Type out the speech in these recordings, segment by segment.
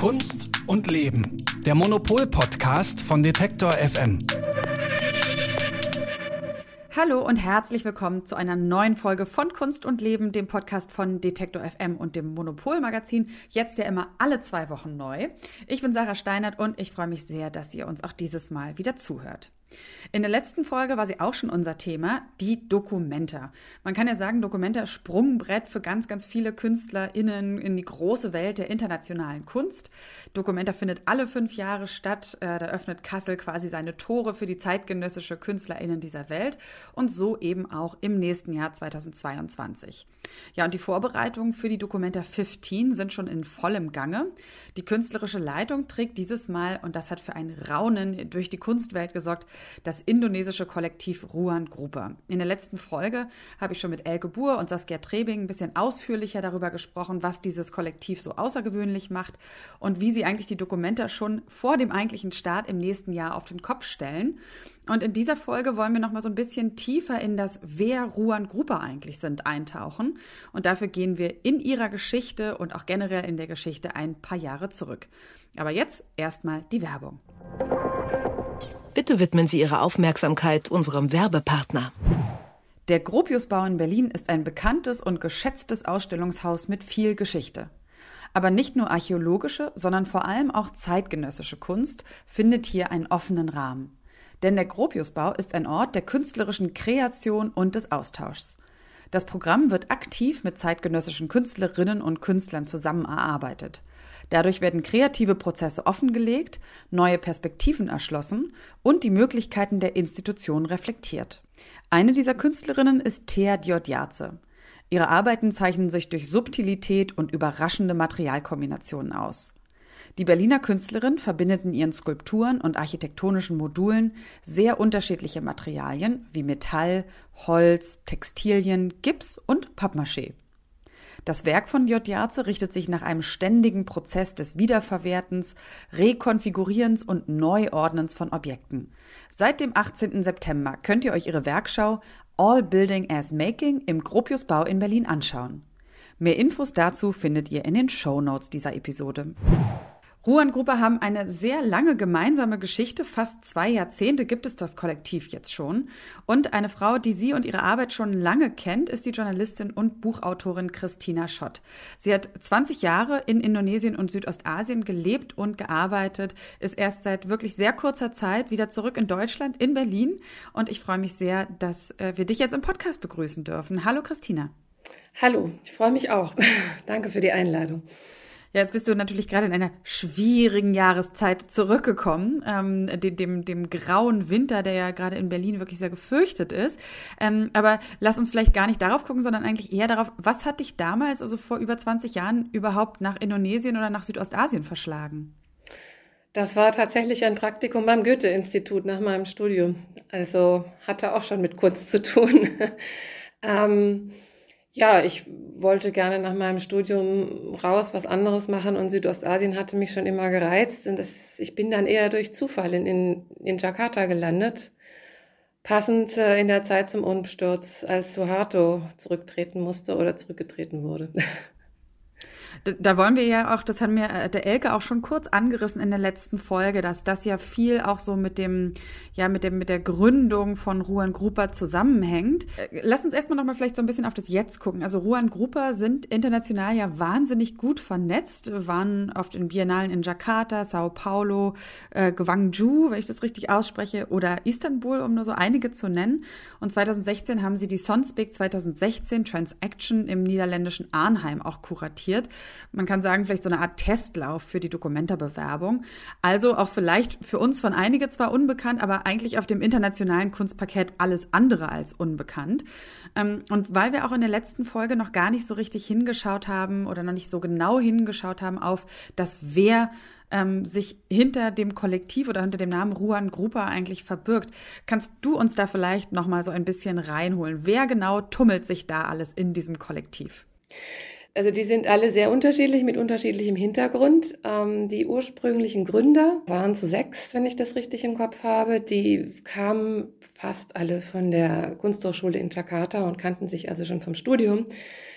Kunst und Leben, der Monopol-Podcast von Detektor FM. Hallo und herzlich willkommen zu einer neuen Folge von Kunst und Leben, dem Podcast von Detektor FM und dem Monopol-Magazin. Jetzt ja immer alle 2 Wochen neu. Ich bin Sarah Steinert und ich freue mich sehr, dass ihr uns auch dieses Mal wieder zuhört. In der letzten Folge war sie auch schon unser Thema, die Documenta. Man kann ja sagen, Documenta Sprungbrett für ganz, ganz viele KünstlerInnen in die große Welt der internationalen Kunst. Documenta findet alle 5 Jahre statt. Da öffnet Kassel quasi seine Tore für die zeitgenössische KünstlerInnen dieser Welt und so eben auch im nächsten Jahr 2022. Ja, und die Vorbereitungen für die Documenta 15 sind schon in vollem Gange. Die künstlerische Leitung trägt dieses Mal, und das hat für ein Raunen durch die Kunstwelt gesorgt, das indonesische Kollektiv Ruan Grupa. In der letzten Folge habe ich schon mit Elke Buhr und Saskia Trebing ein bisschen ausführlicher darüber gesprochen, was dieses Kollektiv so außergewöhnlich macht und wie sie eigentlich die Documenta schon vor dem eigentlichen Start im nächsten Jahr auf den Kopf stellen. Und in dieser Folge wollen wir noch mal so ein bisschen tiefer in das, wer Ruan Grupa eigentlich sind, eintauchen. Und dafür gehen wir in ihrer Geschichte und auch generell in der Geschichte ein paar Jahre zurück. Aber jetzt erstmal die Werbung. Bitte widmen Sie Ihre Aufmerksamkeit unserem Werbepartner. Der Gropiusbau in Berlin ist ein bekanntes und geschätztes Ausstellungshaus mit viel Geschichte. Aber nicht nur archäologische, sondern vor allem auch zeitgenössische Kunst findet hier einen offenen Rahmen. Denn der Gropiusbau ist ein Ort der künstlerischen Kreation und des Austauschs. Das Programm wird aktiv mit zeitgenössischen Künstlerinnen und Künstlern zusammen erarbeitet. Dadurch werden kreative Prozesse offengelegt, neue Perspektiven erschlossen und die Möglichkeiten der Institution reflektiert. Eine dieser Künstlerinnen ist Thea Diodjace. Ihre Arbeiten zeichnen sich durch Subtilität und überraschende Materialkombinationen aus. Die Berliner Künstlerin verbindet in ihren Skulpturen und architektonischen Modulen sehr unterschiedliche Materialien wie Metall, Holz, Textilien, Gips und Pappmaché. Das Werk von Diodjace richtet sich nach einem ständigen Prozess des Wiederverwertens, Rekonfigurierens und Neuordnens von Objekten. Seit dem 18. September könnt ihr euch ihre Werkschau All Building as Making im Gropiusbau in Berlin anschauen. Mehr Infos dazu findet ihr in den Shownotes dieser Episode. Ruan Grupa haben eine sehr lange gemeinsame Geschichte, fast 2 Jahrzehnte gibt es das Kollektiv jetzt schon. Und eine Frau, die sie und ihre Arbeit schon lange kennt, ist die Journalistin und Buchautorin Christina Schott. Sie hat 20 Jahre in Indonesien und Südostasien gelebt und gearbeitet, ist erst seit wirklich sehr kurzer Zeit wieder zurück in Deutschland, in Berlin. Und ich freue mich sehr, dass wir dich jetzt im Podcast begrüßen dürfen. Hallo Christina. Hallo, ich freue mich auch. Danke für die Einladung. Ja, jetzt bist du natürlich gerade in einer schwierigen Jahreszeit zurückgekommen, dem grauen Winter, der ja gerade in Berlin wirklich sehr gefürchtet ist. Aber lass uns vielleicht gar nicht darauf gucken, sondern eigentlich eher darauf, was hat dich damals, also vor über 20 Jahren, überhaupt nach Indonesien oder nach Südostasien verschlagen? Das war tatsächlich ein Praktikum beim Goethe-Institut nach meinem Studium. Also hatte auch schon mit Kunst zu tun. Ja, ich wollte gerne nach meinem Studium raus, was anderes machen und Südostasien hatte mich schon immer gereizt und ich bin dann eher durch Zufall in Jakarta gelandet, passend in der Zeit zum Umsturz, als Suharto zurückgetreten wurde. Da wollen wir ja auch, das haben wir der Elke auch schon kurz angerissen in der letzten Folge, dass das ja viel auch so mit der Gründung von Ruan Grupa zusammenhängt. Lass uns erstmal nochmal vielleicht so ein bisschen auf das Jetzt gucken. Also Ruan Grupa sind international ja wahnsinnig gut vernetzt, waren oft in Biennalen in Jakarta, Sao Paulo, Gwangju, wenn ich das richtig ausspreche, oder Istanbul, um nur so einige zu nennen. Und 2016 haben sie die Sonsbeek 2016 Transaction im niederländischen Arnhem auch kuratiert. Man kann sagen, vielleicht so eine Art Testlauf für die Documenta-Bewerbung. Also auch vielleicht für uns von einige zwar unbekannt, aber eigentlich auf dem internationalen Kunstparkett alles andere als unbekannt. Und weil wir auch in der letzten Folge noch gar nicht so richtig hingeschaut haben oder noch nicht so genau hingeschaut haben auf das Wer sich hinter dem Kollektiv oder hinter dem Namen Ruan Grupa eigentlich verbirgt. Kannst du uns da vielleicht noch mal so ein bisschen reinholen? Wer genau tummelt sich da alles in diesem Kollektiv? Also die sind alle sehr unterschiedlich, mit unterschiedlichem Hintergrund. Die ursprünglichen Gründer waren zu 6, wenn ich das richtig im Kopf habe. Die kamen fast alle von der Kunsthochschule in Jakarta und kannten sich also schon vom Studium.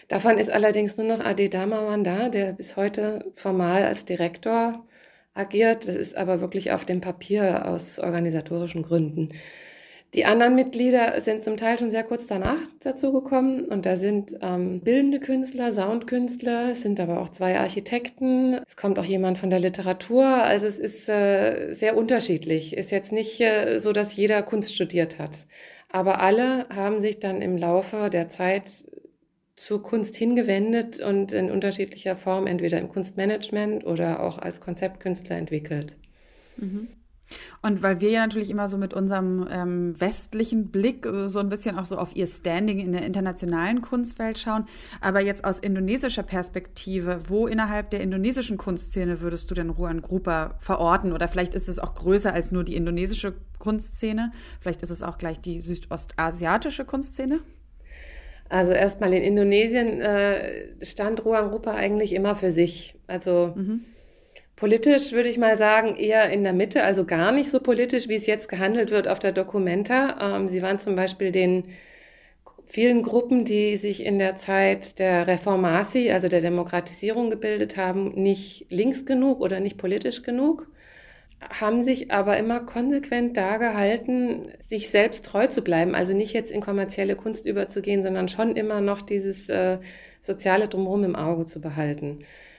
Davon ist allerdings nur noch Ade Damawan da, der bis heute formal als Direktor agiert. Das ist aber wirklich auf dem Papier aus organisatorischen Gründen. Die anderen Mitglieder sind zum Teil schon sehr kurz danach dazugekommen und da sind bildende Künstler, Soundkünstler, es sind aber auch 2 Architekten, es kommt auch jemand von der Literatur, also es ist sehr unterschiedlich. Ist jetzt nicht so, dass jeder Kunst studiert hat, aber alle haben sich dann im Laufe der Zeit zur Kunst hingewendet und in unterschiedlicher Form entweder im Kunstmanagement oder auch als Konzeptkünstler entwickelt. Mhm. Und weil wir ja natürlich immer so mit unserem westlichen Blick so ein bisschen auch so auf ihr Standing in der internationalen Kunstwelt schauen, aber jetzt aus indonesischer Perspektive, wo innerhalb der indonesischen Kunstszene würdest du denn Ruan Grupa verorten? Oder vielleicht ist es auch größer als nur die indonesische Kunstszene, vielleicht ist es auch gleich die südostasiatische Kunstszene? Also erstmal in Indonesien stand Ruan Grupa eigentlich immer für sich. Also politisch würde ich mal sagen, eher in der Mitte, also gar nicht so politisch, wie es jetzt gehandelt wird auf der Documenta. Sie waren zum Beispiel den vielen Gruppen, die sich in der Zeit der Reformasi, also der Demokratisierung gebildet haben, nicht links genug oder nicht politisch genug, haben sich aber immer konsequent da gehalten, sich selbst treu zu bleiben, also nicht jetzt in kommerzielle Kunst überzugehen, sondern schon immer noch dieses soziale Drumherum im Auge zu behalten.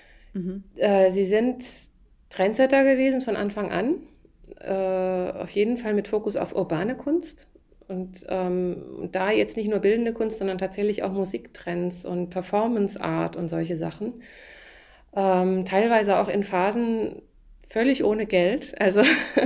Sie sind Trendsetter gewesen von Anfang an, auf jeden Fall mit Fokus auf urbane Kunst und da jetzt nicht nur bildende Kunst, sondern tatsächlich auch Musiktrends und Performance Art und solche Sachen. Teilweise auch in Phasen völlig ohne Geld, also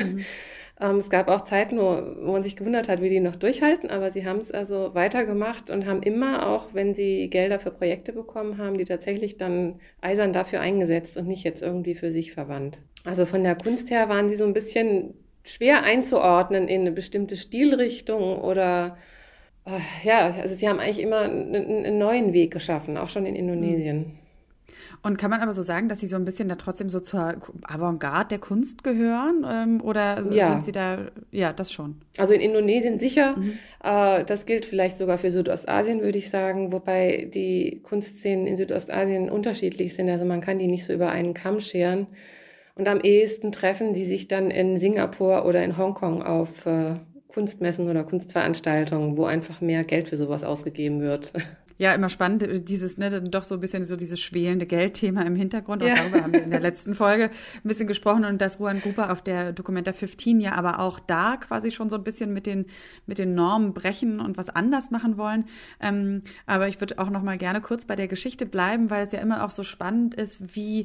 es gab auch Zeiten, wo man sich gewundert hat, wie die noch durchhalten, aber sie haben es also weitergemacht und haben immer auch, wenn sie Gelder für Projekte bekommen haben, die tatsächlich dann eisern dafür eingesetzt und nicht jetzt irgendwie für sich verwandt. Also von der Kunst her waren sie so ein bisschen schwer einzuordnen in eine bestimmte Stilrichtung oder also sie haben eigentlich immer einen neuen Weg geschaffen, auch schon in Indonesien. Und kann man aber so sagen, dass Sie so ein bisschen da trotzdem so zur Avantgarde der Kunst gehören? Oder sind Sie da, ja, das schon? Also in Indonesien sicher. Das gilt vielleicht sogar für Südostasien, würde ich sagen, wobei die Kunstszenen in Südostasien unterschiedlich sind. Also man kann die nicht so über einen Kamm scheren. Und am ehesten treffen die sich dann in Singapur oder in Hongkong auf Kunstmessen oder Kunstveranstaltungen, wo einfach mehr Geld für sowas ausgegeben wird. Ja, immer spannend, doch so ein bisschen so dieses schwelende Geldthema im Hintergrund. Und darüber haben wir in der letzten Folge ein bisschen gesprochen und dass Ruan Grupa auf der Documenta 15 ja aber auch da quasi schon so ein bisschen mit den Normen brechen und was anders machen wollen. Aber ich würde auch noch mal gerne kurz bei der Geschichte bleiben, weil es ja immer auch so spannend ist, wie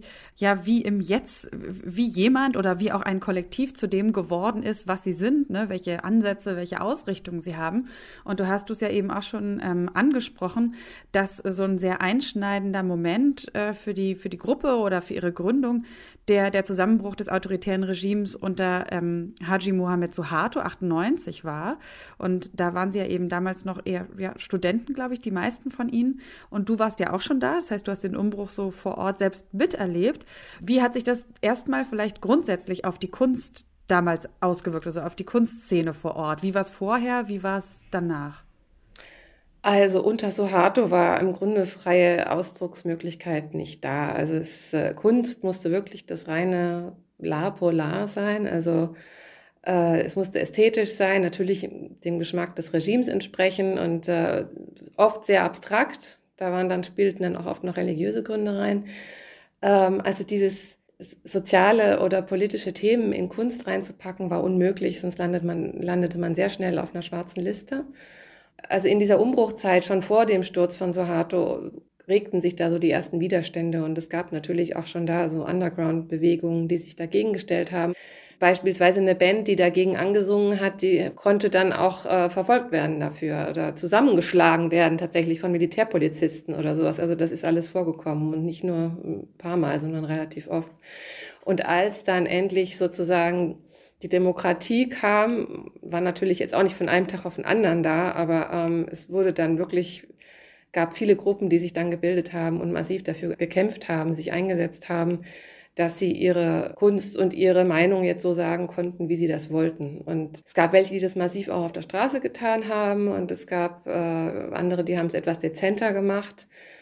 jemand oder wie auch ein Kollektiv zu dem geworden ist, was sie sind, ne? Welche Ansätze, welche Ausrichtungen sie haben. Und du hast es ja eben auch schon angesprochen, dass so ein sehr einschneidender Moment für die Gruppe oder für ihre Gründung der Zusammenbruch des autoritären Regimes unter Haji Muhammad Suharto 98 war. Und da waren sie ja eben damals noch eher Studenten, glaube ich, die meisten von ihnen. Und du warst ja auch schon da. Das heißt, du hast den Umbruch so vor Ort selbst miterlebt. Wie hat sich das erstmal vielleicht grundsätzlich auf die Kunst damals ausgewirkt, also auf die Kunstszene vor Ort? Wie war es vorher, wie war es danach? Also unter Suharto war im Grunde freie Ausdrucksmöglichkeit nicht da. Also Kunst musste wirklich das reine L'art pour l'art sein. Also es musste ästhetisch sein, natürlich dem Geschmack des Regimes entsprechen und oft sehr abstrakt. Spielten dann auch oft noch religiöse Gründe rein. Also dieses soziale oder politische Themen in Kunst reinzupacken, war unmöglich, sonst landete man sehr schnell auf einer schwarzen Liste. Also in dieser Umbruchzeit, schon vor dem Sturz von Suharto, regten sich da so die ersten Widerstände und es gab natürlich auch schon da so Underground-Bewegungen, die sich dagegen gestellt haben. Beispielsweise eine Band, die dagegen angesungen hat, die konnte dann auch verfolgt werden dafür oder zusammengeschlagen werden tatsächlich von Militärpolizisten oder sowas. Also das ist alles vorgekommen und nicht nur ein paar Mal, sondern relativ oft. Und als dann endlich sozusagen die Demokratie kam, war natürlich jetzt auch nicht von einem Tag auf den anderen da, aber es wurde dann gab viele Gruppen, die sich dann gebildet haben und massiv dafür gekämpft haben, sich eingesetzt haben, dass sie ihre Kunst und ihre Meinung jetzt so sagen konnten, wie sie das wollten. Und es gab welche, die das massiv auch auf der Straße getan haben und es gab andere, die haben es etwas dezenter gemacht.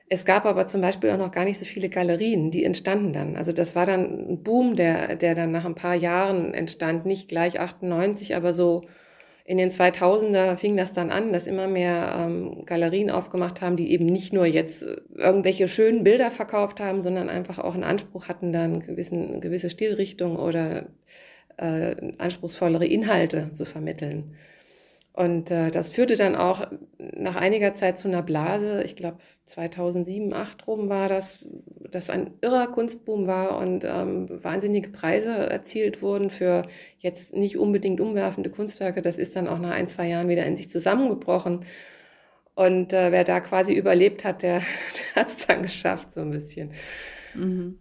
Es gab aber zum Beispiel auch noch gar nicht so viele Galerien, die entstanden dann. Also das war dann ein Boom, der dann nach ein paar Jahren entstand, nicht gleich 98, aber so in den 2000er fing das dann an, dass immer mehr Galerien aufgemacht haben, die eben nicht nur jetzt irgendwelche schönen Bilder verkauft haben, sondern einfach auch einen Anspruch hatten, dann eine gewisse Stilrichtung oder anspruchsvollere Inhalte zu vermitteln. Und das führte dann auch nach einiger Zeit zu einer Blase. Ich glaube, 2007, 2008 rum war das ein irrer Kunstboom war und wahnsinnige Preise erzielt wurden für jetzt nicht unbedingt umwerfende Kunstwerke. Das ist dann auch nach 1, 2 Jahren wieder in sich zusammengebrochen. Und wer da quasi überlebt hat, der hat es dann geschafft, so ein bisschen. Mhm.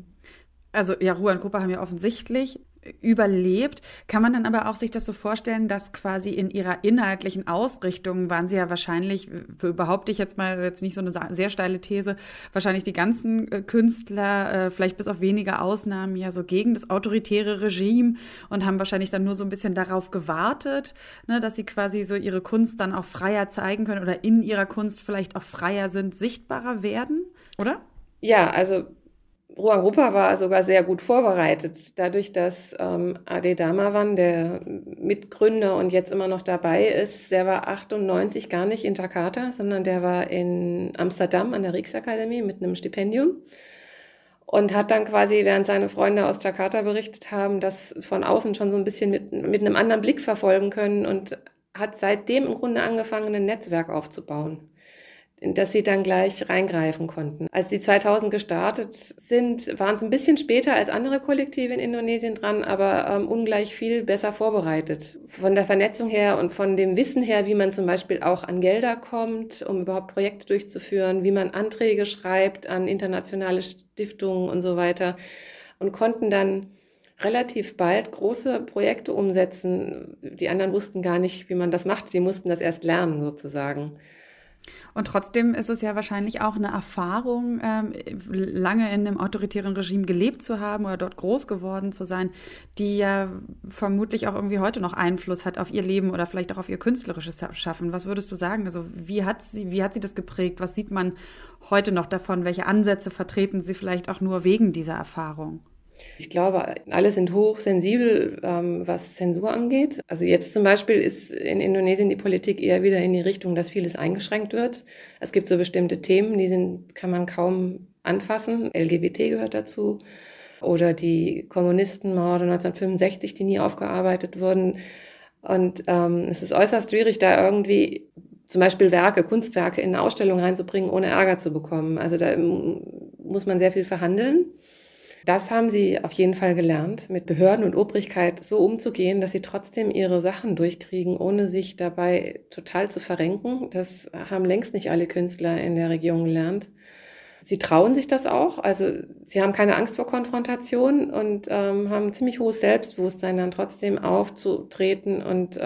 Also ja, Ruan Grupa haben ja offensichtlich überlebt. Kann man dann aber auch sich das so vorstellen, dass quasi in ihrer inhaltlichen Ausrichtung waren sie ja wahrscheinlich, behaupte ich jetzt mal, jetzt nicht so eine sehr steile These, wahrscheinlich die ganzen Künstler, vielleicht bis auf wenige Ausnahmen, ja so gegen das autoritäre Regime und haben wahrscheinlich dann nur so ein bisschen darauf gewartet, ne, dass sie quasi so ihre Kunst dann auch freier zeigen können oder in ihrer Kunst vielleicht auch freier sind, sichtbarer werden, oder? Ja, also Ruan Grupa war sogar sehr gut vorbereitet, dadurch, dass Ade Damawan, der Mitgründer und jetzt immer noch dabei ist, der war 98 gar nicht in Jakarta, sondern der war in Amsterdam an der Rijksakademie mit einem Stipendium und hat dann quasi, während seine Freunde aus Jakarta berichtet haben, das von außen schon so ein bisschen mit einem anderen Blick verfolgen können und hat seitdem im Grunde angefangen, ein Netzwerk aufzubauen, in das sie dann gleich reingreifen konnten. Als die 2000 gestartet sind, waren es ein bisschen später als andere Kollektive in Indonesien dran, aber ungleich viel besser vorbereitet. Von der Vernetzung her und von dem Wissen her, wie man zum Beispiel auch an Gelder kommt, um überhaupt Projekte durchzuführen, wie man Anträge schreibt an internationale Stiftungen und so weiter und konnten dann relativ bald große Projekte umsetzen. Die anderen wussten gar nicht, wie man das macht. Die mussten das erst lernen sozusagen. Und trotzdem ist es ja wahrscheinlich auch eine Erfahrung, lange in einem autoritären Regime gelebt zu haben oder dort groß geworden zu sein, die ja vermutlich auch irgendwie heute noch Einfluss hat auf ihr Leben oder vielleicht auch auf ihr künstlerisches Schaffen. Was würdest du sagen? Also wie hat sie das geprägt? Was sieht man heute noch davon? Welche Ansätze vertreten sie vielleicht auch nur wegen dieser Erfahrung? Ich glaube, alle sind hochsensibel, was Zensur angeht. Also jetzt zum Beispiel ist in Indonesien die Politik eher wieder in die Richtung, dass vieles eingeschränkt wird. Es gibt so bestimmte Themen, kann man kaum anfassen. LGBT gehört dazu. Oder die Kommunistenmorde 1965, die nie aufgearbeitet wurden. Und es ist äußerst schwierig, da irgendwie zum Beispiel Kunstwerke in eine Ausstellung reinzubringen, ohne Ärger zu bekommen. Also da muss man sehr viel verhandeln. Das haben sie auf jeden Fall gelernt, mit Behörden und Obrigkeit so umzugehen, dass sie trotzdem ihre Sachen durchkriegen, ohne sich dabei total zu verrenken. Das haben längst nicht alle Künstler in der Region gelernt. Sie trauen sich das auch, also sie haben keine Angst vor Konfrontation und haben ziemlich hohes Selbstbewusstsein, dann trotzdem aufzutreten und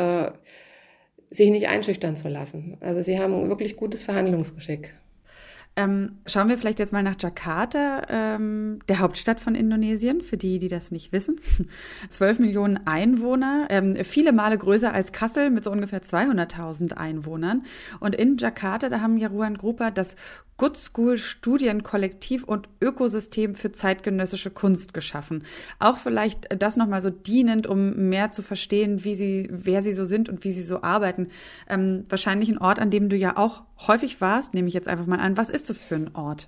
sich nicht einschüchtern zu lassen. Also sie haben wirklich gutes Verhandlungsgeschick. Schauen wir vielleicht jetzt mal nach Jakarta, der Hauptstadt von Indonesien, für die das nicht wissen. 12 Millionen Einwohner, viele Male größer als Kassel mit so ungefähr 200.000 Einwohnern. Und in Jakarta, da haben ja Ruan Grupa das Good School Studienkollektiv und Ökosystem für zeitgenössische Kunst geschaffen. Auch vielleicht das nochmal so dienend, um mehr zu verstehen, wer sie so sind und wie sie so arbeiten. Wahrscheinlich ein Ort, an dem du ja auch häufig warst, nehme ich jetzt einfach mal an. Was ist das für ein Ort?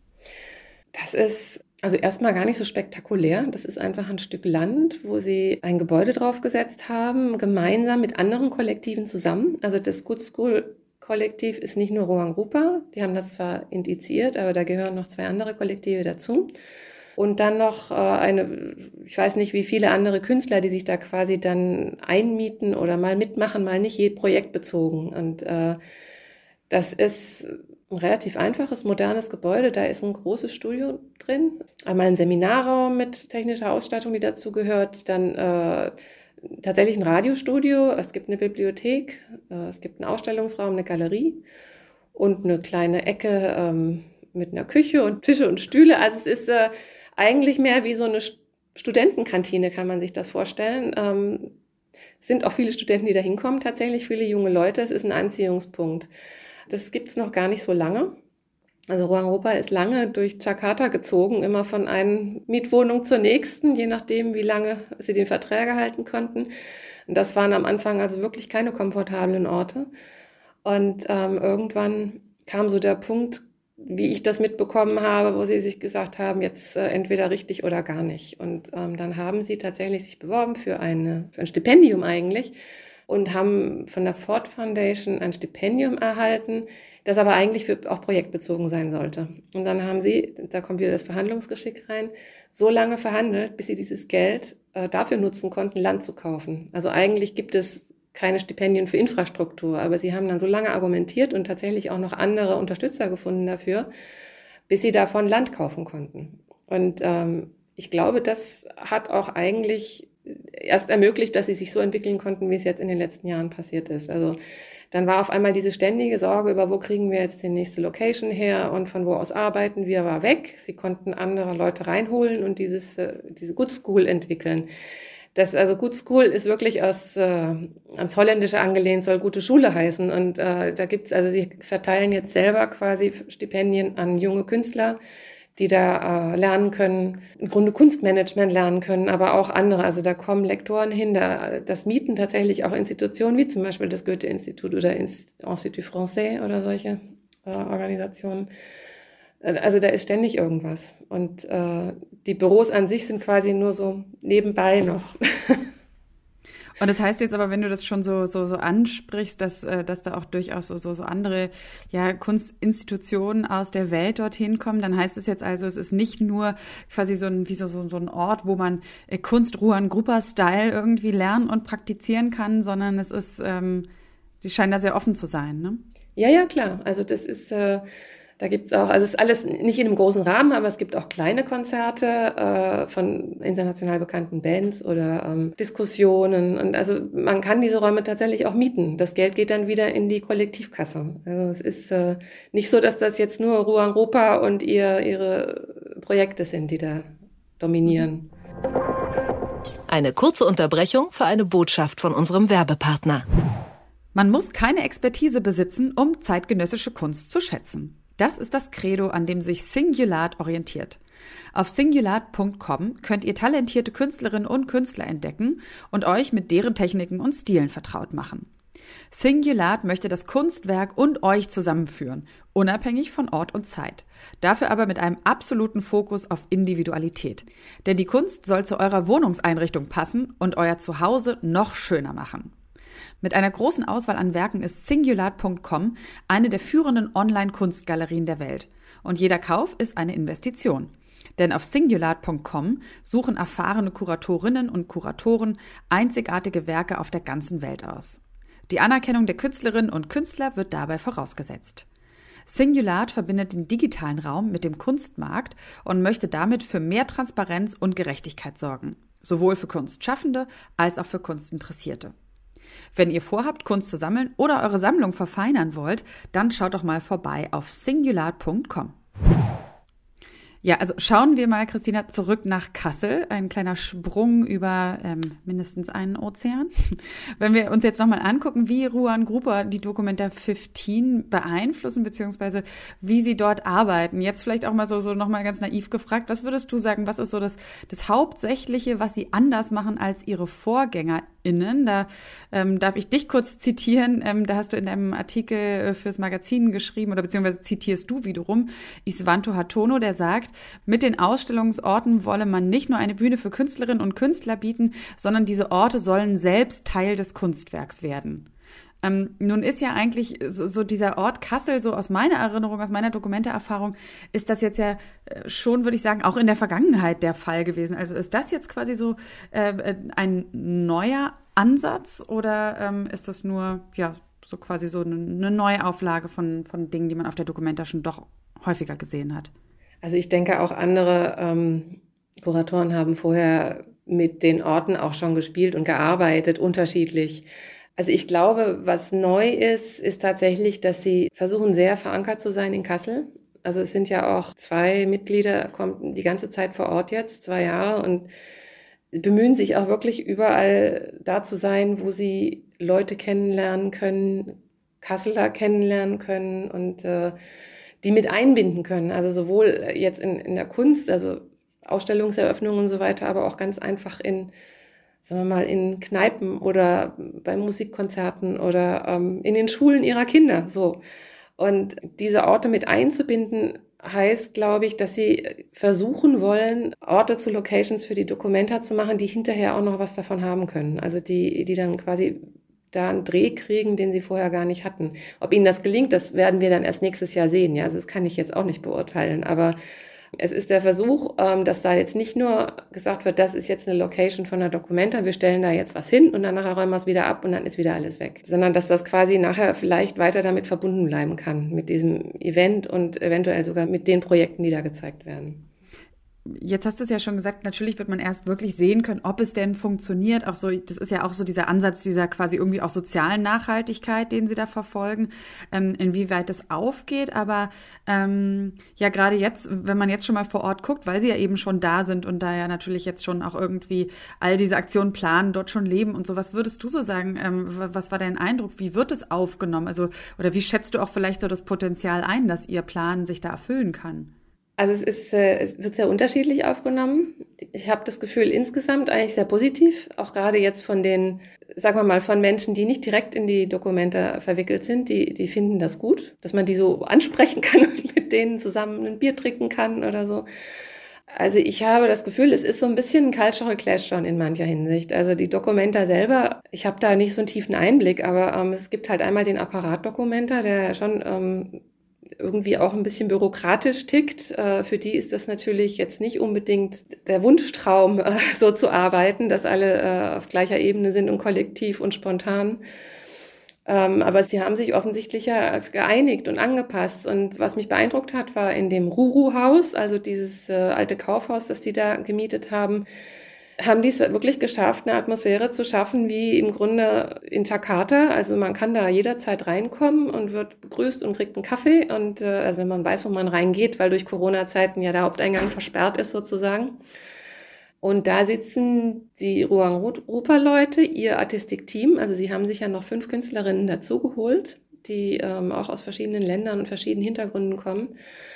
Das ist also erstmal gar nicht so spektakulär. Das ist einfach ein Stück Land, wo sie ein Gebäude draufgesetzt haben, gemeinsam mit anderen Kollektiven zusammen. Also das Good School Kollektiv ist nicht nur Ruan Grupa, die haben das zwar indiziert, aber da gehören noch 2 andere Kollektive dazu. Und dann noch ich weiß nicht, wie viele andere Künstler, die sich da quasi dann einmieten oder mal mitmachen, mal nicht, projektbezogen. Und das ist ein relativ einfaches, modernes Gebäude. Da ist ein großes Studio drin. Einmal ein Seminarraum mit technischer Ausstattung, die dazu gehört. Dann tatsächlich ein Radiostudio. Es gibt eine Bibliothek. Es gibt einen Ausstellungsraum, eine Galerie und eine kleine Ecke mit einer Küche und Tische und Stühle. Also es ist eigentlich mehr wie so eine Studentenkantine, kann man sich das vorstellen. Es sind auch viele Studenten, die da hinkommen, tatsächlich viele junge Leute. Es ist ein Anziehungspunkt. Das gibt es noch gar nicht so lange. Also Ruang-Rupa ist lange durch Jakarta gezogen, immer von einer Mietwohnung zur nächsten, je nachdem, wie lange sie den Verträge halten konnten. Und das waren am Anfang also wirklich keine komfortablen Orte. Und irgendwann kam so der Punkt, wie ich das mitbekommen habe, wo sie sich gesagt haben, jetzt entweder richtig oder gar nicht. Und dann haben sie tatsächlich sich beworben für ein Stipendium eigentlich und haben von der Ford Foundation ein Stipendium erhalten, das aber eigentlich auch projektbezogen sein sollte. Und dann haben sie, da kommt wieder das Verhandlungsgeschick rein, so lange verhandelt, bis sie dieses Geld dafür nutzen konnten, Land zu kaufen. Also eigentlich gibt es keine Stipendien für Infrastruktur, aber sie haben dann so lange argumentiert und tatsächlich auch noch andere Unterstützer gefunden dafür, bis sie davon Land kaufen konnten. Und ich glaube, das hat auch eigentlich erst ermöglicht, dass sie sich so entwickeln konnten, wie es jetzt in den letzten Jahren passiert ist. Also dann war auf einmal diese ständige Sorge über, wo kriegen wir jetzt die nächste Location her und von wo aus arbeiten wir, war weg. Sie konnten andere Leute reinholen und diese Good School entwickeln. Also Good School ist wirklich ans Holländische angelehnt, soll gute Schule heißen. Und da gibt's, also sie verteilen jetzt selber quasi Stipendien an junge Künstler, die da lernen können, im Grunde Kunstmanagement lernen können, aber auch andere. Also da kommen Lektoren hin, das mieten tatsächlich auch Institutionen, wie zum Beispiel das Goethe-Institut oder Institut Français oder solche Organisationen. Also da ist ständig irgendwas. Und die Büros an sich sind quasi nur so nebenbei noch. Und das heißt jetzt aber, wenn du das schon so ansprichst, dass da auch durchaus so andere Kunstinstitutionen aus der Welt dorthin kommen, dann heißt es jetzt also, es ist nicht nur quasi so ein Ort, wo man Kunst Ruang-Rupa-Style irgendwie lernen und praktizieren kann, sondern es ist, die scheinen da sehr offen zu sein, ne? Ja, klar. Also das ist da gibt's auch, also es ist alles nicht in einem großen Rahmen, aber es gibt auch kleine Konzerte von international bekannten Bands oder Diskussionen. Und also man kann diese Räume tatsächlich auch mieten. Das Geld geht dann wieder in die Kollektivkasse. Also es ist nicht so, dass das jetzt nur Ruang-Rupa und ihre Projekte sind, die da dominieren. Eine kurze Unterbrechung für eine Botschaft von unserem Werbepartner. Man muss keine Expertise besitzen, um zeitgenössische Kunst zu schätzen. Das ist das Credo, an dem sich Singulat orientiert. Auf singulat.com könnt ihr talentierte Künstlerinnen und Künstler entdecken und euch mit deren Techniken und Stilen vertraut machen. Singulat möchte das Kunstwerk und euch zusammenführen, unabhängig von Ort und Zeit. Dafür aber mit einem absoluten Fokus auf Individualität. Denn die Kunst soll zu eurer Wohnungseinrichtung passen und euer Zuhause noch schöner machen. Mit einer großen Auswahl an Werken ist singulat.com eine der führenden Online-Kunstgalerien der Welt. Und jeder Kauf ist eine Investition. Denn auf singulat.com suchen erfahrene Kuratorinnen und Kuratoren einzigartige Werke auf der ganzen Welt aus. Die Anerkennung der Künstlerinnen und Künstler wird dabei vorausgesetzt. Singulat verbindet den digitalen Raum mit dem Kunstmarkt und möchte damit für mehr Transparenz und Gerechtigkeit sorgen. Sowohl für Kunstschaffende als auch für Kunstinteressierte. Wenn ihr vorhabt, Kunst zu sammeln oder eure Sammlung verfeinern wollt, dann schaut doch mal vorbei auf singulat.com. Ja, also schauen wir mal, Christina, zurück nach Kassel. Ein kleiner Sprung über mindestens einen Ozean. Wenn wir uns jetzt nochmal angucken, wie Ruang-Rupa die Documenta 15 beeinflussen, beziehungsweise wie sie dort arbeiten. Jetzt vielleicht auch mal so nochmal ganz naiv gefragt, was würdest du sagen, was ist so das Hauptsächliche, was sie anders machen als ihre VorgängerInnen? Da darf ich dich kurz zitieren. Da hast du in einem Artikel fürs Magazin geschrieben, oder beziehungsweise zitierst du wiederum Isvanto Hatono, der sagt, mit den Ausstellungsorten wolle man nicht nur eine Bühne für Künstlerinnen und Künstler bieten, sondern diese Orte sollen selbst Teil des Kunstwerks werden. Nun ist ja eigentlich so dieser Ort Kassel, so aus meiner Erinnerung, aus meiner Dokumenteerfahrung, ist das jetzt ja schon, würde ich sagen, auch in der Vergangenheit der Fall gewesen. Also ist das jetzt quasi so ein neuer Ansatz oder ist das nur so quasi so eine Neuauflage von Dingen, die man auf der Documenta schon doch häufiger gesehen hat? Also ich denke, auch andere Kuratoren haben vorher mit den Orten auch schon gespielt und gearbeitet, unterschiedlich. Also ich glaube, was neu ist tatsächlich, dass sie versuchen, sehr verankert zu sein in Kassel. Also es sind ja auch 2 Mitglieder, kommen die ganze Zeit vor Ort jetzt, 2 Jahre, und bemühen sich auch wirklich überall da zu sein, wo sie Leute kennenlernen können, Kasseler kennenlernen können und die mit einbinden können. Also sowohl jetzt in der Kunst, also Ausstellungseröffnungen und so weiter, aber auch ganz einfach in, sagen wir mal, in Kneipen oder bei Musikkonzerten oder in den Schulen ihrer Kinder. So. Und diese Orte mit einzubinden, heißt, glaube ich, dass sie versuchen wollen, Orte zu Locations für die Documenta zu machen, die hinterher auch noch was davon haben können. Also die dann quasi da einen Dreh kriegen, den sie vorher gar nicht hatten. Ob ihnen das gelingt, das werden wir dann erst nächstes Jahr sehen. Ja, also das kann ich jetzt auch nicht beurteilen. Aber es ist der Versuch, dass da jetzt nicht nur gesagt wird, das ist jetzt eine Location von einer Documenta, wir stellen da jetzt was hin und dann nachher räumen wir es wieder ab und dann ist wieder alles weg. Sondern dass das quasi nachher vielleicht weiter damit verbunden bleiben kann, mit diesem Event und eventuell sogar mit den Projekten, die da gezeigt werden. Jetzt hast du es ja schon gesagt, natürlich wird man erst wirklich sehen können, ob es denn funktioniert. Auch so, das ist ja auch so dieser Ansatz dieser quasi irgendwie auch sozialen Nachhaltigkeit, den sie da verfolgen, inwieweit das aufgeht. Aber ja, gerade jetzt, wenn man jetzt schon mal vor Ort guckt, weil sie ja eben schon da sind und da ja natürlich jetzt schon auch irgendwie all diese Aktionen planen, dort schon leben und so, was würdest du so sagen? Was war dein Eindruck? Wie wird es aufgenommen? Also, oder wie schätzt du auch vielleicht so das Potenzial ein, dass ihr Plan sich da erfüllen kann? Also es wird sehr unterschiedlich aufgenommen. Ich habe das Gefühl, insgesamt eigentlich sehr positiv, auch gerade jetzt von den, sagen wir mal, von Menschen, die nicht direkt in die Documenta verwickelt sind, die finden das gut, dass man die so ansprechen kann und mit denen zusammen ein Bier trinken kann oder so. Also ich habe das Gefühl, es ist so ein bisschen ein Cultural Clash schon in mancher Hinsicht. Also die Documenta selber, ich habe da nicht so einen tiefen Einblick, aber es gibt halt einmal den Apparat Documenta, der schon irgendwie auch ein bisschen bürokratisch tickt. Für die ist das natürlich jetzt nicht unbedingt der Wunschtraum, so zu arbeiten, dass alle auf gleicher Ebene sind und kollektiv und spontan. Aber sie haben sich offensichtlich ja geeinigt und angepasst. Und was mich beeindruckt hat, war in dem Ruru-Haus, also dieses alte Kaufhaus, das die da gemietet haben die es wirklich geschafft, eine Atmosphäre zu schaffen, wie im Grunde in Jakarta. Also man kann da jederzeit reinkommen und wird begrüßt und kriegt einen Kaffee. Und also wenn man weiß, wo man reingeht, weil durch Corona-Zeiten ja der Haupteingang versperrt ist sozusagen. Und da sitzen die Ruang-Rupa-Leute, ihr Artistik-Team. Also sie haben sich ja noch 5 Künstlerinnen dazugeholt, die auch aus verschiedenen Ländern und verschiedenen Hintergründen kommen.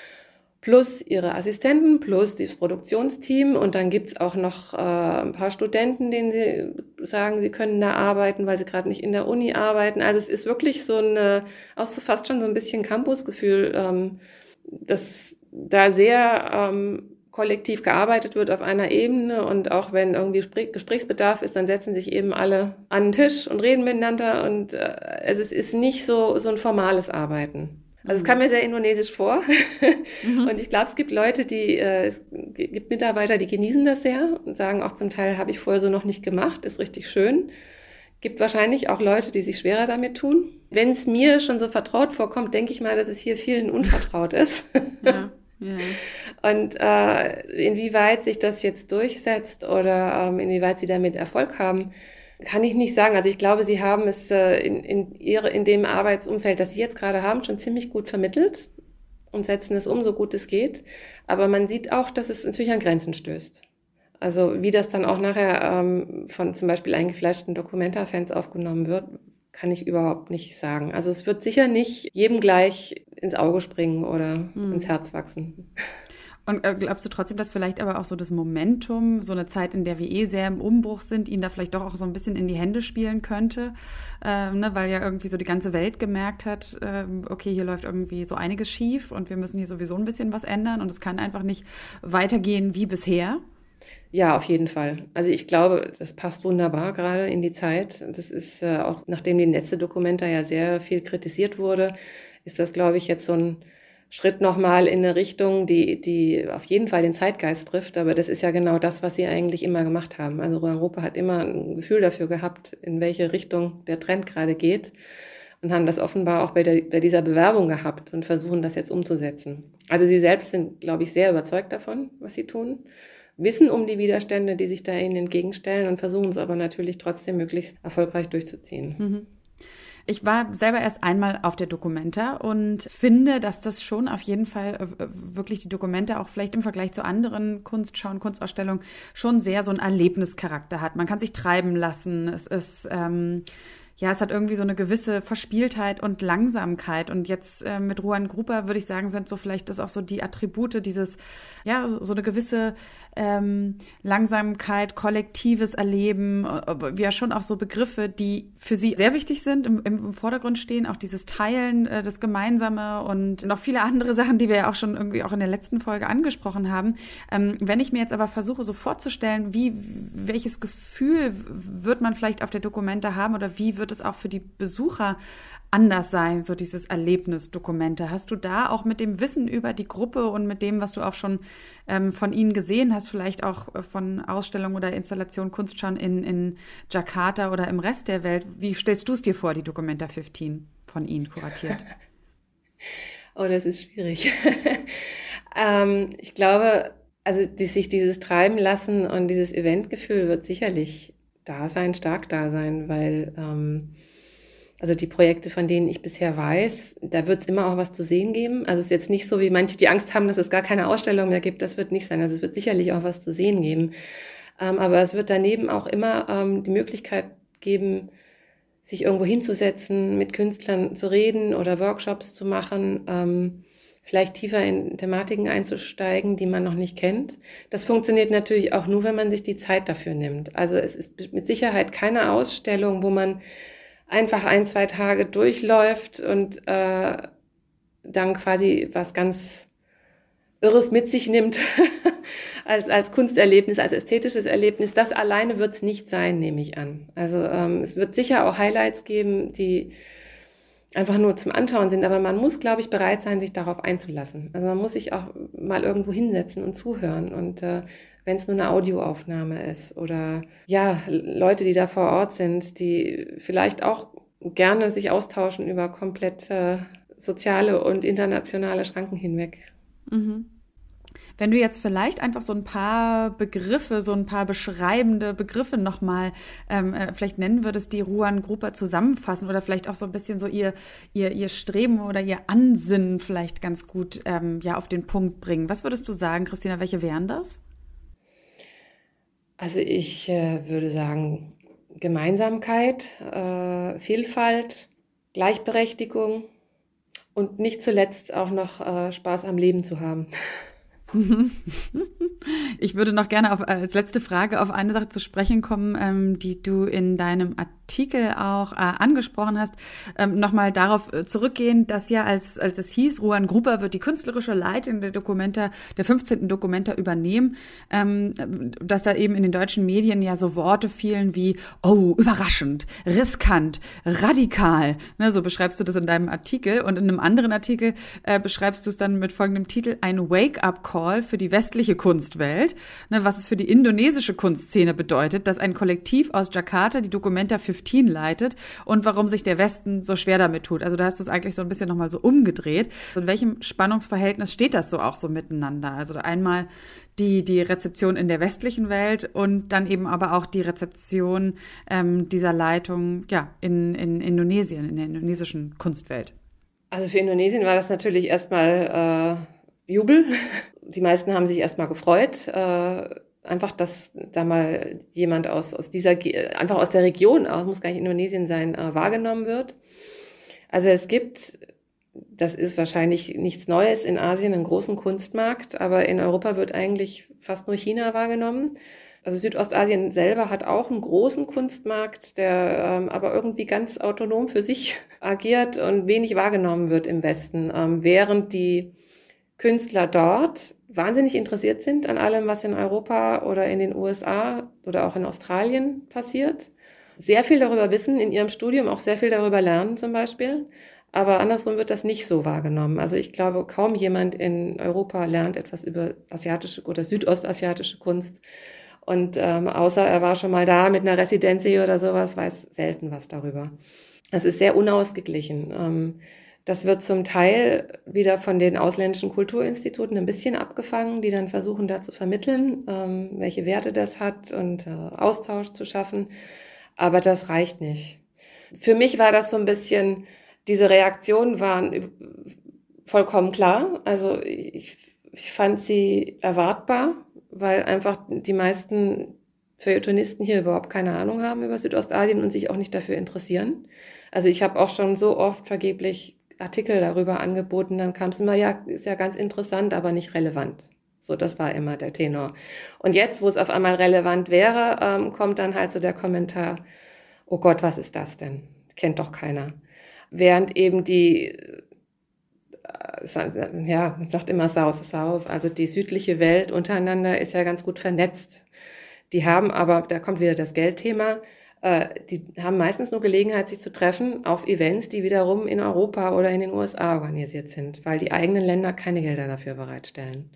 Plus ihre Assistenten, plus das Produktionsteam. Und dann gibt's auch noch ein paar Studenten, denen sie sagen, sie können da arbeiten, weil sie gerade nicht in der Uni arbeiten. Also es ist wirklich so auch so fast schon so ein bisschen Campusgefühl, dass da sehr kollektiv gearbeitet wird auf einer Ebene. Und auch wenn irgendwie Gesprächsbedarf ist, dann setzen sich eben alle an den Tisch und reden miteinander. Und es ist nicht so ein formales Arbeiten. Also es kam mir sehr indonesisch vor. Und ich glaube, es gibt Leute, es gibt Mitarbeiter, die genießen das sehr und sagen auch zum Teil, habe ich vorher so noch nicht gemacht, ist richtig schön. Gibt wahrscheinlich auch Leute, die sich schwerer damit tun. Wenn es mir schon so vertraut vorkommt, denke ich mal, dass es hier vielen unvertraut ist. Ja. Ja. Und inwieweit sich das jetzt durchsetzt oder inwieweit sie damit Erfolg haben, kann ich nicht sagen. Also ich glaube, sie haben es in dem Arbeitsumfeld, das sie jetzt gerade haben, schon ziemlich gut vermittelt und setzen es so gut es geht. Aber man sieht auch, dass es natürlich an Grenzen stößt. Also wie das dann auch nachher von zum Beispiel eingefleischten Documenta-Fans aufgenommen wird, kann ich überhaupt nicht sagen. Also es wird sicher nicht jedem gleich ins Auge springen oder ins Herz wachsen. Und glaubst du trotzdem, dass vielleicht aber auch so das Momentum, so eine Zeit, in der wir sehr im Umbruch sind, ihnen da vielleicht doch auch so ein bisschen in die Hände spielen könnte? Weil ja irgendwie so die ganze Welt gemerkt hat, okay, hier läuft irgendwie so einiges schief und wir müssen hier sowieso ein bisschen was ändern und es kann einfach nicht weitergehen wie bisher. Ja, auf jeden Fall. Also ich glaube, das passt wunderbar gerade in die Zeit. Das ist auch, nachdem die letzte Documenta ja sehr viel kritisiert wurde, ist das, glaube ich, jetzt so ein Schritt nochmal in eine Richtung, die auf jeden Fall den Zeitgeist trifft. Aber das ist ja genau das, was sie eigentlich immer gemacht haben. Also Europa hat immer ein Gefühl dafür gehabt, in welche Richtung der Trend gerade geht. Und haben das offenbar auch bei dieser Bewerbung gehabt und versuchen das jetzt umzusetzen. Also sie selbst sind, glaube ich, sehr überzeugt davon, was sie tun. Wissen um die Widerstände, die sich da ihnen entgegenstellen und versuchen es aber natürlich trotzdem möglichst erfolgreich durchzuziehen. Mhm. Ich war selber erst einmal auf der Documenta und finde, dass das schon auf jeden Fall wirklich die Documenta auch vielleicht im Vergleich zu anderen Kunstschauen, Kunstausstellungen schon sehr so einen Erlebnischarakter hat. Man kann sich treiben lassen. Es ist ja, es hat irgendwie so eine gewisse Verspieltheit und Langsamkeit. Und jetzt mit Ruan Grupa würde ich sagen, sind so vielleicht das auch so die Attribute dieses, ja, so eine gewisse Langsamkeit, kollektives Erleben, ja schon auch so Begriffe, die für sie sehr wichtig sind, im Vordergrund stehen, auch dieses Teilen, das Gemeinsame und noch viele andere Sachen, die wir ja auch schon irgendwie auch in der letzten Folge angesprochen haben. Wenn ich mir jetzt aber versuche, so vorzustellen, welches Gefühl wird man vielleicht auf der Documenta haben oder wie wird es auch für die Besucher anders sein, so dieses Erlebnis Documenta. Hast du da auch mit dem Wissen über die Gruppe und mit dem, was du auch schon von ihnen gesehen hast, vielleicht auch von Ausstellungen oder Installationen Kunstschauen in Jakarta oder im Rest der Welt, wie stellst du es dir vor, die Documenta 15 von ihnen kuratiert? Oh, das ist schwierig. Ich glaube, also sich dieses Treiben lassen und dieses Eventgefühl wird sicherlich da sein, stark da sein, weil also die Projekte, von denen ich bisher weiß, da wird es immer auch was zu sehen geben. Also es ist jetzt nicht so, wie manche, die Angst haben, dass es gar keine Ausstellung mehr gibt. Das wird nicht sein. Also es wird sicherlich auch was zu sehen geben. Aber es wird daneben auch immer die Möglichkeit geben, sich irgendwo hinzusetzen, mit Künstlern zu reden oder Workshops zu machen, vielleicht tiefer in Thematiken einzusteigen, die man noch nicht kennt. Das funktioniert natürlich auch nur, wenn man sich die Zeit dafür nimmt. Also es ist mit Sicherheit keine Ausstellung, wo man einfach 1-2 Tage durchläuft und dann quasi was ganz Irres mit sich nimmt als Kunsterlebnis, als ästhetisches Erlebnis. Das alleine wird es nicht sein, nehme ich an. Also es wird sicher auch Highlights geben, die einfach nur zum Anschauen sind, aber man muss, glaube ich, bereit sein, sich darauf einzulassen. Also man muss sich auch mal irgendwo hinsetzen und zuhören und wenn es nur eine Audioaufnahme ist oder ja, Leute, die da vor Ort sind, die vielleicht auch gerne sich austauschen über komplett soziale und internationale Schranken hinweg. Mhm. Wenn du jetzt vielleicht einfach so ein paar Begriffe, so ein paar beschreibende Begriffe nochmal vielleicht nennen würdest, die Ruan Grupa zusammenfassen oder vielleicht auch so ein bisschen so ihr Streben oder ihr Ansinnen vielleicht ganz gut auf den Punkt bringen. Was würdest du sagen, Christina, welche wären das? Also ich würde sagen Gemeinsamkeit, Vielfalt, Gleichberechtigung und nicht zuletzt auch noch Spaß am Leben zu haben. Ich würde noch gerne als letzte Frage auf eine Sache zu sprechen kommen, die du in deinem Artikel auch angesprochen hast. Nochmal darauf zurückgehen, dass ja, als es hieß, Ruan Grupa wird die künstlerische Leitung der 15. Documenta übernehmen, dass da eben in den deutschen Medien ja so Worte fielen wie, oh, überraschend, riskant, radikal. Ne, so beschreibst du das in deinem Artikel. Und in einem anderen Artikel beschreibst du es dann mit folgendem Titel, ein Wake-up-Call für die westliche Kunstwelt, ne, was es für die indonesische Kunstszene bedeutet, dass ein Kollektiv aus Jakarta die Documenta 15 leitet und warum sich der Westen so schwer damit tut. Also da hast du es eigentlich so ein bisschen nochmal so umgedreht. In welchem Spannungsverhältnis steht das so auch so miteinander? Also einmal die Rezeption in der westlichen Welt und dann eben aber auch die Rezeption dieser Leitung in Indonesien, in der indonesischen Kunstwelt. Also für Indonesien war das natürlich erstmal Jubel. Die meisten haben sich erstmal gefreut, einfach, dass da mal jemand einfach aus der Region, muss gar nicht Indonesien sein, wahrgenommen wird. Also es gibt, das ist wahrscheinlich nichts Neues in Asien, einen großen Kunstmarkt, aber in Europa wird eigentlich fast nur China wahrgenommen. Also Südostasien selber hat auch einen großen Kunstmarkt, der aber irgendwie ganz autonom für sich agiert und wenig wahrgenommen wird im Westen, während die Künstler dort wahnsinnig interessiert sind an allem, was in Europa oder in den USA oder auch in Australien passiert. Sehr viel darüber wissen in ihrem Studium, auch sehr viel darüber lernen zum Beispiel. Aber andersrum wird das nicht so wahrgenommen. Also ich glaube, kaum jemand in Europa lernt etwas über asiatische oder südostasiatische Kunst. Und außer er war schon mal da mit einer Residency oder sowas, weiß selten was darüber. Es ist sehr unausgeglichen. Das wird zum Teil wieder von den ausländischen Kulturinstituten ein bisschen abgefangen, die dann versuchen, da zu vermitteln, welche Werte das hat und Austausch zu schaffen. Aber das reicht nicht. Für mich war das so ein bisschen, diese Reaktionen waren vollkommen klar. Also ich fand sie erwartbar, weil einfach die meisten Feuilletonisten hier überhaupt keine Ahnung haben über Südostasien und sich auch nicht dafür interessieren. Also ich habe auch schon so oft vergeblich Artikel darüber angeboten, dann kam es immer, ja, ist ja ganz interessant, aber nicht relevant. So, das war immer der Tenor. Und jetzt, wo es auf einmal relevant wäre, kommt dann halt so der Kommentar, oh Gott, was ist das denn? Kennt doch keiner. Während eben die, ja, man sagt immer South-South, also die südliche Welt untereinander ist ja ganz gut vernetzt. Die haben aber, da kommt wieder das Geldthema, die haben meistens nur Gelegenheit, sich zu treffen auf Events, die wiederum in Europa oder in den USA organisiert sind, weil die eigenen Länder keine Gelder dafür bereitstellen.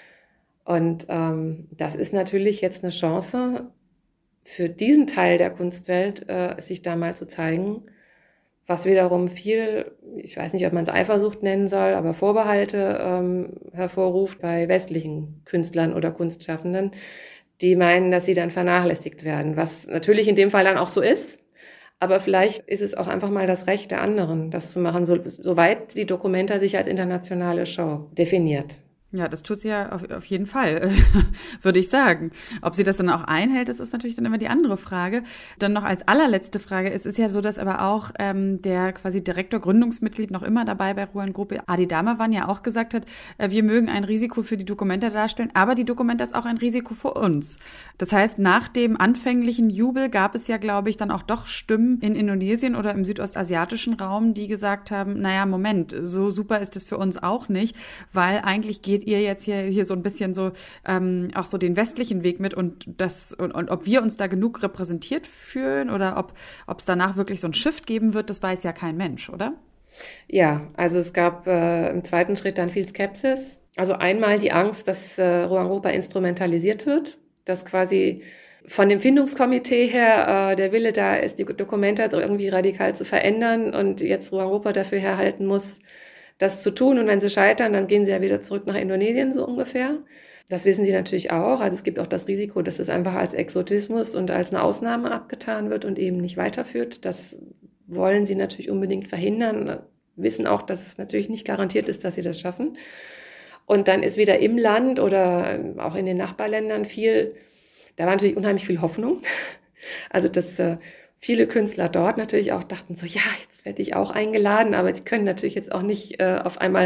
Und das ist natürlich jetzt eine Chance für diesen Teil der Kunstwelt, sich da mal zu zeigen, was wiederum viel, ich weiß nicht, ob man es Eifersucht nennen soll, aber Vorbehalte hervorruft bei westlichen Künstlern oder Kunstschaffenden, die meinen, dass sie dann vernachlässigt werden, was natürlich in dem Fall dann auch so ist. Aber vielleicht ist es auch einfach mal das Recht der anderen, das zu machen, soweit die Documenta sich als internationale Show definiert. Ja, das tut sie ja auf jeden Fall, würde ich sagen. Ob sie das dann auch einhält, das ist natürlich dann immer die andere Frage. Dann noch als allerletzte Frage, es ist ja so, dass aber auch der quasi Direktor, Gründungsmitglied noch immer dabei bei Ruan Gruppe, Adi Damerwan, ja auch gesagt hat, wir mögen ein Risiko für die Documenta darstellen, aber die Documenta ist auch ein Risiko für uns. Das heißt, nach dem anfänglichen Jubel gab es ja, glaube ich, dann auch doch Stimmen in Indonesien oder im südostasiatischen Raum, die gesagt haben, naja, Moment, so super ist es für uns auch nicht, weil eigentlich geht ihr jetzt hier so ein bisschen so auch so den westlichen Weg mit und ob wir uns da genug repräsentiert fühlen oder ob es danach wirklich so ein Shift geben wird, das weiß ja kein Mensch, oder? Ja, also es gab im zweiten Schritt dann viel Skepsis. Also einmal die Angst, dass Ruan Gruppe instrumentalisiert wird, dass quasi von dem Findungskomitee her der Wille da ist, die Documenta irgendwie radikal zu verändern und jetzt Ruan Gruppe dafür herhalten muss, das zu tun. Und wenn sie scheitern, dann gehen sie ja wieder zurück nach Indonesien, so ungefähr. Das wissen sie natürlich auch. Also es gibt auch das Risiko, dass es einfach als Exotismus und als eine Ausnahme abgetan wird und eben nicht weiterführt. Das wollen sie natürlich unbedingt verhindern, wissen auch, dass es natürlich nicht garantiert ist, dass sie das schaffen. Und dann ist wieder im Land oder auch in den Nachbarländern da war natürlich unheimlich viel Hoffnung. Also dass viele Künstler dort natürlich auch dachten so, ja, jetzt werde ich auch eingeladen, aber die können natürlich jetzt auch nicht auf einmal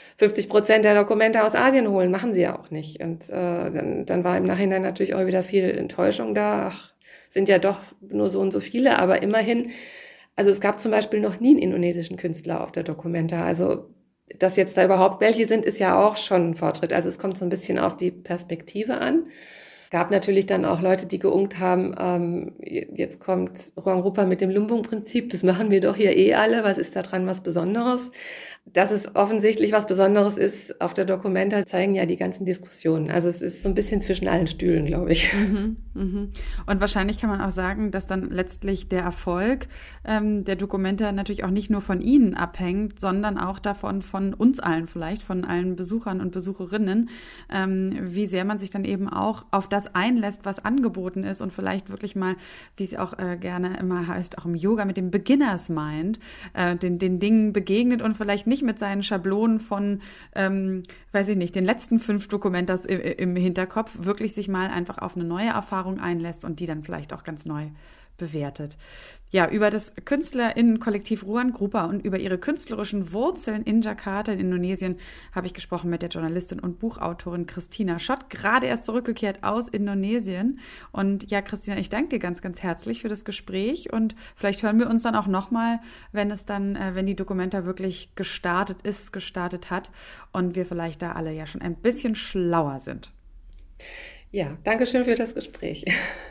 50% der Documenta aus Asien holen, machen sie ja auch nicht. Und dann war im Nachhinein natürlich auch wieder viel Enttäuschung da. Ach, sind ja doch nur so und so viele, aber immerhin, also es gab zum Beispiel noch nie einen indonesischen Künstler auf der Documenta. Also dass jetzt da überhaupt welche sind, ist ja auch schon ein Fortschritt. Also es kommt so ein bisschen auf die Perspektive an. Gab natürlich dann auch Leute, die geunkt haben, jetzt kommt Ruan Gruppe mit dem Lumbung-Prinzip, das machen wir doch hier alle, was ist da dran was Besonderes? Dass es offensichtlich was Besonderes ist, auf der Documenta zeigen ja die ganzen Diskussionen. Also es ist so ein bisschen zwischen allen Stühlen, glaube ich. Und wahrscheinlich kann man auch sagen, dass dann letztlich der Erfolg der Documenta natürlich auch nicht nur von Ihnen abhängt, sondern auch davon von uns allen vielleicht, von allen Besuchern und Besucherinnen, wie sehr man sich dann eben auch auf das einlässt, was angeboten ist und vielleicht wirklich mal, wie es auch gerne immer heißt, auch im Yoga mit dem Beginners Mind, den Dingen begegnet und vielleicht nicht mit seinen Schablonen von, weiß ich nicht, den letzten 5 Documentas im Hinterkopf, wirklich sich mal einfach auf eine neue Erfahrung einlässt und die dann vielleicht auch ganz neu bewertet. Ja, über das KünstlerInnen-Kollektiv Ruan Gruppe und über ihre künstlerischen Wurzeln in Jakarta in Indonesien habe ich gesprochen mit der Journalistin und Buchautorin Christina Schott, gerade erst zurückgekehrt aus Indonesien. Und ja, Christina, ich danke dir ganz, ganz herzlich für das Gespräch und vielleicht hören wir uns dann auch nochmal, wenn die Documenta wirklich gestartet hat und wir vielleicht da alle ja schon ein bisschen schlauer sind. Ja, danke schön für das Gespräch.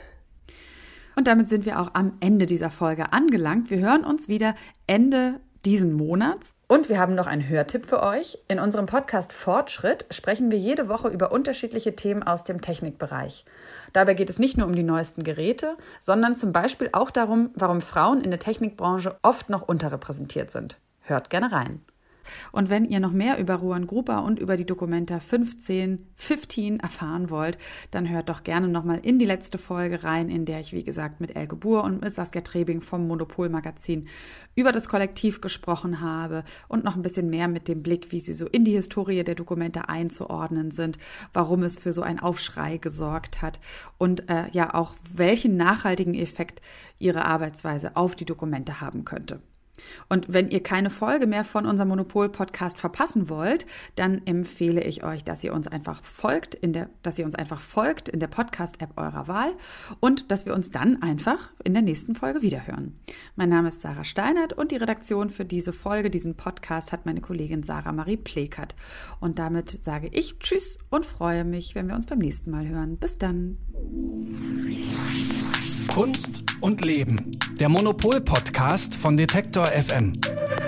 Und damit sind wir auch am Ende dieser Folge angelangt. Wir hören uns wieder Ende diesen Monats. Und wir haben noch einen Hörtipp für euch. In unserem Podcast Fortschritt sprechen wir jede Woche über unterschiedliche Themen aus dem Technikbereich. Dabei geht es nicht nur um die neuesten Geräte, sondern zum Beispiel auch darum, warum Frauen in der Technikbranche oft noch unterrepräsentiert sind. Hört gerne rein. Und wenn ihr noch mehr über Ruan Grupa und über die Documenta 15 erfahren wollt, dann hört doch gerne nochmal in die letzte Folge rein, in der ich, wie gesagt, mit Elke Buhr und mit Saskia Trebing vom Monopol-Magazin über das Kollektiv gesprochen habe und noch ein bisschen mehr mit dem Blick, wie sie so in die Historie der Documenta einzuordnen sind, warum es für so einen Aufschrei gesorgt hat und ja auch welchen nachhaltigen Effekt ihre Arbeitsweise auf die Documenta haben könnte. Und wenn ihr keine Folge mehr von unserem Monopol-Podcast verpassen wollt, dann empfehle ich euch, dass ihr uns einfach folgt in der Podcast-App eurer Wahl und dass wir uns dann einfach in der nächsten Folge wiederhören. Mein Name ist Sarah Steinert und die Redaktion für diese Folge, diesen Podcast, hat meine Kollegin Sarah Marie Plekert. Und damit sage ich Tschüss und freue mich, wenn wir uns beim nächsten Mal hören. Bis dann. Kunst und Leben. Der Monopol-Podcast von Detektor FM.